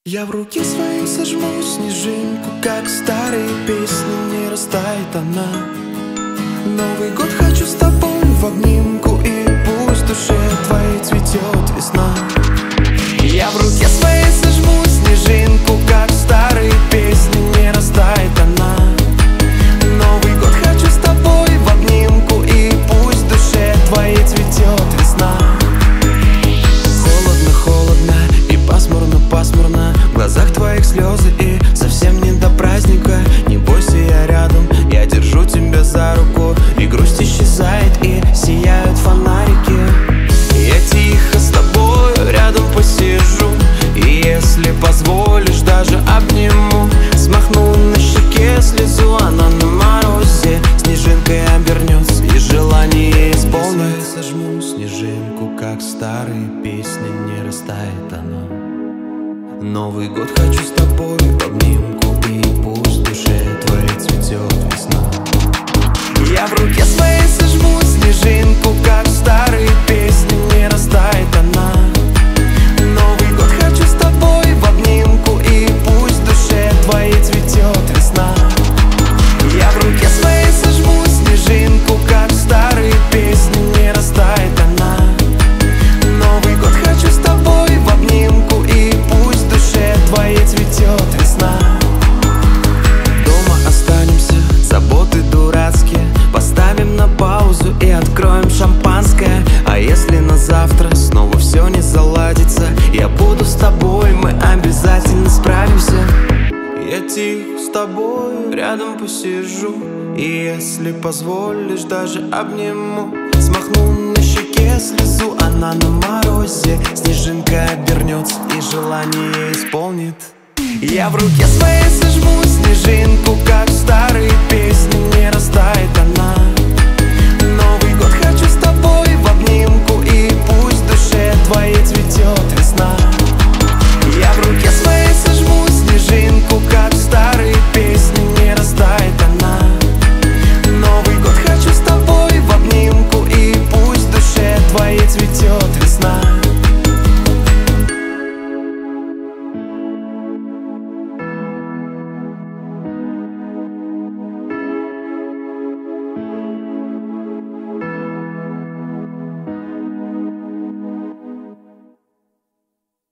Я в руке своей сожму снежинку, как старые песни, не растает она. Новый год хочу с тобой в обнимку, и пусть в душе твоей цветет весна. Я в руке своей сожму снежинку, как старые песни, не растает она. Новый год хочу с тобой в обнимку, и пусть в душе твоей цветет весна. Холодно, холодно и пасмурно, пасмурно, в глазах твоих слезы и совсем не до праздника. Не бойся, я рядом, я держу тебя за руку, и грусть исчезает, и сияют фонарики. Я тихо с тобой рядом посижу, и если позволишь, даже обниму. Смахну на щеке слезу, она на морозе снежинкой обернется, и желание исполнит. Сожму снежинку, как старые песни, не растает она. Новый год хочу с тобой в обнимку, и пусть в душе твоей цветет весна. Я в руке своей сожму снежинку, как старые песни, не растает она. Новый год хочу с тобой в обнимку, и пусть в душе твоей цветет весна. Я в руке своей сожму снежинку, как старые песни, не растает она. Новый год хочу с тобой в обнимку, и пусть в душе твоей цветет весна. Дома останемся, заботы дурацкие поставим на паузу и откроем шампанское. А если на завтра снова все не заладится, я буду с тобой, мы обязательно справимся. Я тихо с тобой рядом посижу, и если позволишь, даже обниму. Смахну на щеке слезу, она на морозе снежинка обернется, и желание исполнит. Я в руке своей сожму снежинку, как старые песни, не растает она.